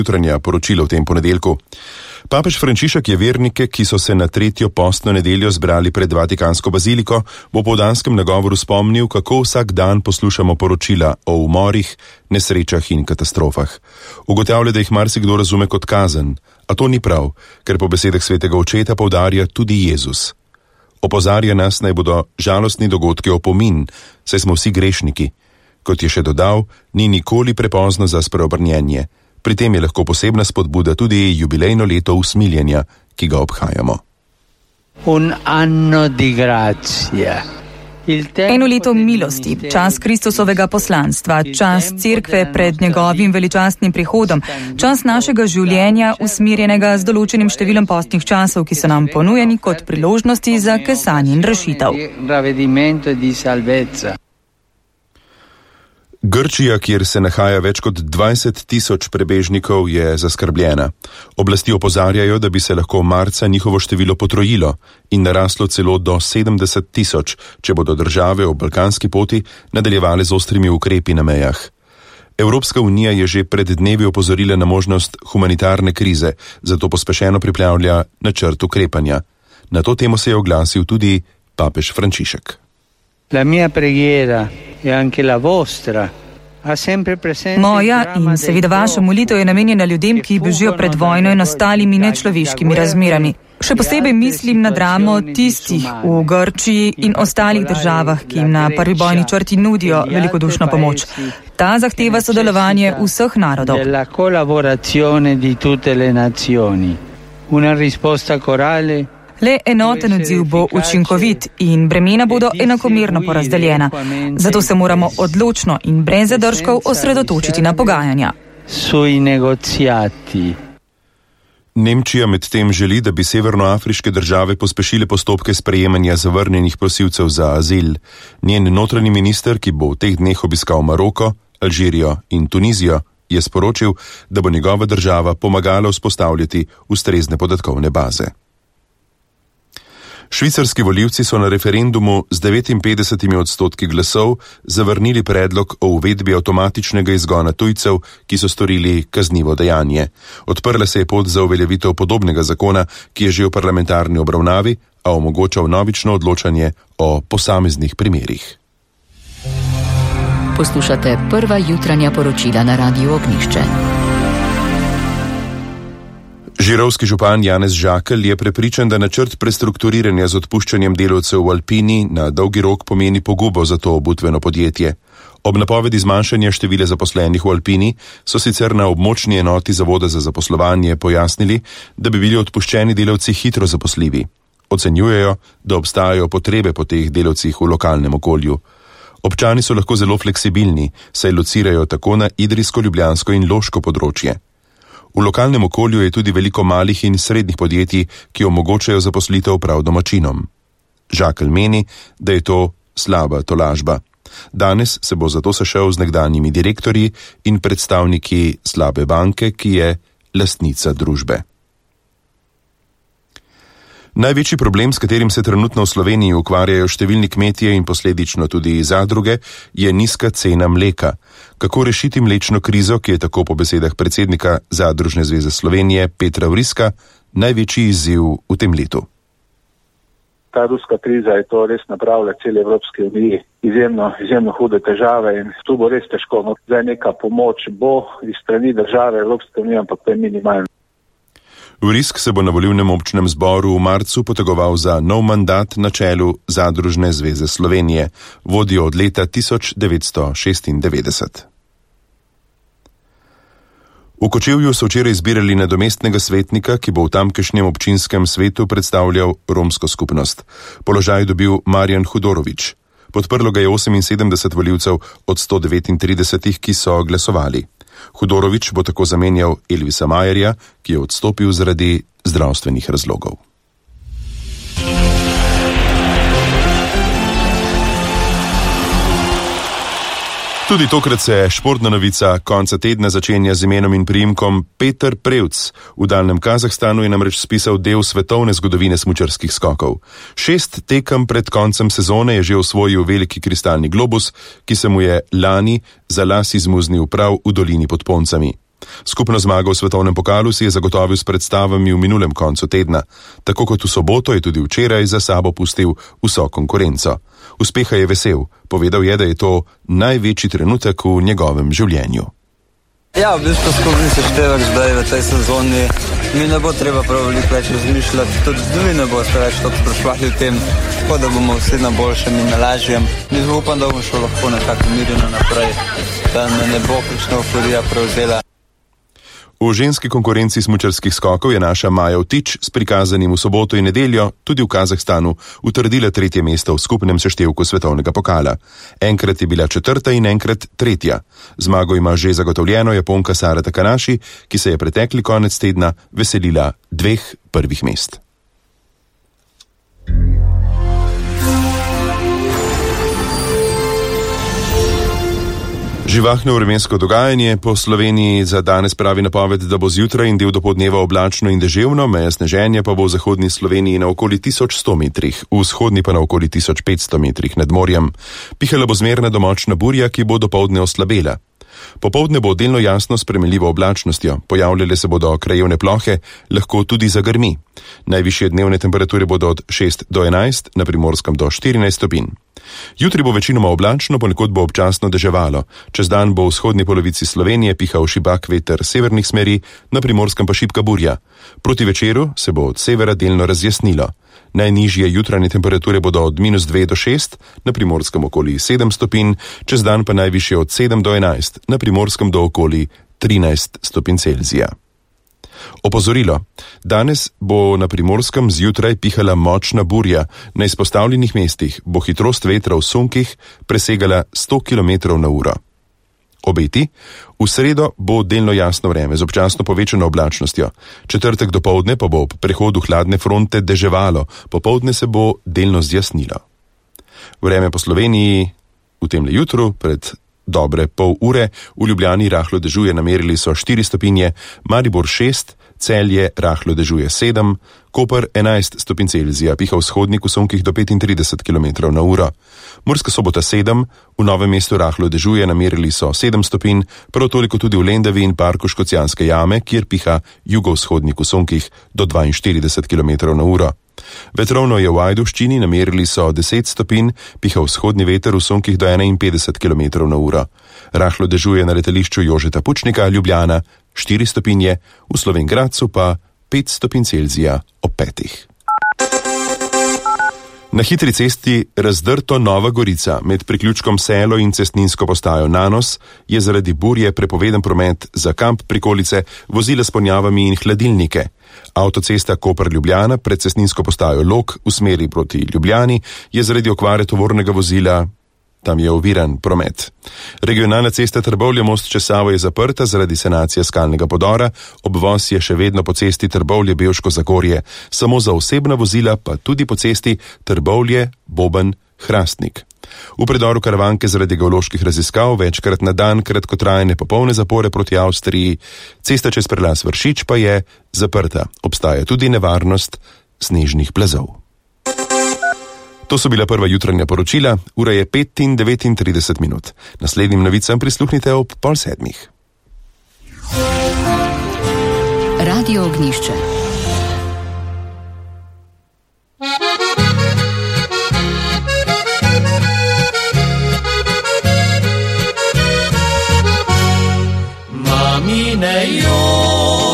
jutranja poročila v tem ponedeljku. Papež Frančišek je vernike, ki so se na 3. postno nedeljo zbrali pred Vatikansko baziliko, v popoldanskem nagovoru spomnil, kako vsak dan poslušamo poročila o umorih, nesrečah in katastrofah. Ugotavlja, da jih marsikdo razume kot kazen, a to ni prav, ker po besedah svetega očeta poudarja tudi Jezus. Opozarja nas, naj bodo žalostni dogodki opomin, saj smo vsi grešniki. Kot je še dodal, ni nikoli prepozno za spreobrnjenje. Pri tem je lahko posebna spodbuda tudi jubilejno leto usmiljenja, ki ga obhajamo. Eno leto milosti, čas Kristusovega poslanstva, čas cerkve pred njegovim veličastnim prihodom, čas našega življenja usmerjenega z določenim številom postnih časov, ki so nam ponujeni kot priložnosti za kesanje in rešitev. Grčija, kjer se nahaja več kot 20.000 prebežnikov, je zaskrbljena. Oblasti opozarjajo, da bi se lahko marca njihovo število potrojilo in naraslo celo do 70.000, če bodo države ob balkanski poti nadaljevale z ostrimi ukrepi na mejah. Evropska unija je že pred dnevi opozorila na možnost humanitarne krize, zato pospešeno pripravlja načrt ukrepanja. Na to temo se je oglasil tudi papež Frančišek. Moja in seveda vaša molitev je namenjena ljudem, ki bežijo pred vojno in ostalimi nečloveškimi razmerami. Še posebej mislim na dramo tistih v Grčiji in ostalih državah, ki jim na prvi bojni črti nudijo velikodušno pomoč. Ta zahteva sodelovanje vseh narodov. Le enoten odziv bo učinkovit in bremena bodo enakomerno porazdeljena. Zato se moramo odločno in brez zadržkov osredotočiti na pogajanja. Nemčija medtem želi, da bi severnoafriške države pospešile postopke sprejemanja zavrnjenih prosilcev za azil. Njen notranji minister, ki bo v teh dneh obiskal Maroko, Alžirijo in Tunizijo, je sporočil, da bo njegova država pomagala vzpostavljati ustrezne podatkovne baze. Švicarski volivci so na referendumu z 59% glasov zavrnili predlog o uvedbi avtomatičnega izgona tujcev, ki so storili kaznivo dejanje. Odprla se je pot za uveljavitev podobnega zakona, ki je že v parlamentarni obravnavi, a omogoča vnovično odločanje o posameznih primerih. Poslušate prva jutranja poročila na Radiu Ognjišče. Žirovski župan Janez Žakelj je prepričan, da načrt prestrukturiranja z odpuščanjem delavcev v Alpini na dolgi rok pomeni pogubo za to obutveno podjetje. Ob napovedi zmanjšanja števila zaposlenih v Alpini so sicer na območni enoti Zavoda za zaposlovanje pojasnili, da bi bili odpuščeni delavci hitro zaposljivi. Ocenjujejo, da obstajajo potrebe po teh delavcih v lokalnem okolju. Občani so lahko zelo fleksibilni, saj locirajo tako na idrijsko, ljubljansko in loško področje. V lokalnem okolju je tudi veliko malih in srednjih podjetij, ki omogočajo zaposlitev prav domačinom. Žakelj meni, da je to slaba tolažba. Danes se bo zato sešel z nekdanjimi direktorji in predstavniki slabe banke, ki je lastnica družbe. Največji problem, s katerim se trenutno v Sloveniji ukvarjajo številni kmetje in posledično tudi zadruge, je nizka cena mleka. Kako rešiti mlečno krizo, ki je tako po besedah predsednika Zadružne zveze Slovenije Petra Vriska največji izziv v tem letu? Ta ruska kriza je to res napravila celi Evropski uniji izjemno hude težave in tu bo res težko. Zdaj neka pomoč bo iz strani države Evropske unije, ampak to je minimalno. Vrisk se bo na volilnem občnem zboru v marcu potegoval za nov mandat na čelu Zadružne zveze Slovenije, vodijo od leta 1996. V Kočevju so včeraj izbirali nadomestnega svetnika, ki bo v tamkajšnjem občinskem svetu predstavljal romsko skupnost. Položaj dobil Marjan Hudorovič. Podprlo ga je 78 volivcev od 139, ki so glasovali. Hudorovič bo tako zamenjal Elvisa Majerja, ki je odstopil zaradi zdravstvenih razlogov. Tudi tokrat se športna novica konca tedna začenja z imenom in priimkom Peter Prevc. V daljnem Kazahstanu je namreč spisal del svetovne zgodovine smučarskih skokov. 6 tekem pred koncem sezone je že osvojil veliki kristalni globus, ki se mu je lani za las izmuznil prav v dolini pod Poncami. Skupno zmago v svetovnem pokalu si je zagotovil s predstavami v minulem koncu tedna. Tako kot v soboto je tudi včeraj za sabo pustil vso konkurenco. Uspeha je vesel, povedal je, da je to največji trenutek v njegovem življenju. Ja, v bistvu skupni seštevek zdaj v tej sezoni mi ne bo treba prav veliko več razmišljati, tudi vi ne boste več toliko sprašvali o tem, tako da bomo vsi na boljšem in na lažjem. Mi upam, da bomo šlo lahko nekako mirno naprej, da ne bo kakšna euforija prevzela. V ženski konkurenci smučarskih skokov je naša Maja Vtič s prikazanim v soboto in nedeljo tudi v Kazahstanu utrdila 3. mesto v skupnem seštevku svetovnega pokala. Enkrat je bila 4. in enkrat 3. Zmago ima že zagotovljeno Japonka Sara Takanashi, ki se je pretekli konec tedna veselila 2 prvih mest. Živahno vremensko dogajanje po Sloveniji za danes pravi napoved, da bo zjutraj in del dopoldneva oblačno in deževno, meja sneženja pa bo v zahodni Sloveniji na okoli 1100 metrih, v vzhodni pa na okoli 1500 metrih nad morjem. Pihala bo zmerna do močna burja, ki bo dopoldne oslabela. Popoldne bo delno jasno s spremenljivo oblačnostjo, pojavljale se bodo krajevne plohe, lahko tudi zagrmi. Najvišje dnevne temperature bodo od 6 do 11, na Primorskem do 14 stopinj. Jutri bo večinoma oblačno, ponekod bo občasno deževalo. Čez dan bo v vzhodni polovici Slovenije pihal šibak veter severnih smeri, na Primorskem pa šibka burja. Proti večeru se bo od severa delno razjasnilo. Najnižje jutranje temperature bodo od -2 do 6, na Primorskem okoli 7 stopinj, čez dan pa najvišje od 7 do 11, na Primorskem do okoli 13 stopinj Celzija. Opozorilo. Danes bo na Primorskem zjutraj pihala močna burja, na izpostavljenih mestih bo hitrost vetra v sunkih presegala 100 km/h. Obeti. V sredo bo delno jasno vreme z občasno povečano oblačnostjo. Četrtek dopoldne pa bo ob prehodu hladne fronte deževalo, popoldne se bo delno zjasnilo. Vreme po Sloveniji v temle jutru pred dobre pol ure, v Ljubljani rahlo dežuje, namerili so 4 stopinje, Maribor 6, Celje rahlo dežuje 7, Koper 11 stopinj Celzija, piha vzhodnik v sunkih do 35 km/h. Murska Sobota 7, v Novem mestu rahlo dežuje, namerili so 7 stopinj, prav toliko tudi v Lendavi in parku Škocjanske jame, kjer piha jugovzhodnik v sunkih do 42 km/h. Vetrovno je v Ajdovščini, namerili so 10 stopinj, piha vzhodni veter v sunkih do 51 km/h. Rahlo dežuje na letališču Jožeta Pučnika, Ljubljana 4 stopinje, v Slovenj Gradcu pa 5 stopinj Celzija ob 5. Na hitri cesti Razdrto Nova Gorica med priključkom Selo in cestninsko postajo Nanos je zaradi burje prepovedan promet za kamp prikolice, vozila s ponjavami in hladilnike. Avtocesta Koper-Ljubljana pred cestninsko postajo Log v smeri proti Ljubljani je zaradi okvare tovornega vozila, tam je oviran promet. Regionalna cesta Trbovlje-Most čez Savo je zaprta zaradi sanacije skalnega podora, obvoz je še vedno po cesti Trbovlje-Bevško Zagorje, samo za osebna vozila pa tudi po cesti Trbovlje-Boben-Hrastnik. V predoru Karavanke zaradi geoloških raziskav večkrat na dan kratkotrajne popolne zapore proti Avstriji, cesta čez prelaz Vršič pa je zaprta, obstaja tudi nevarnost snežnih plazov. To so bila prva jutranja poročila, ura je 5:39. Naslednjim novicam prisluhnite ob 6:30. Radio Ognjišče.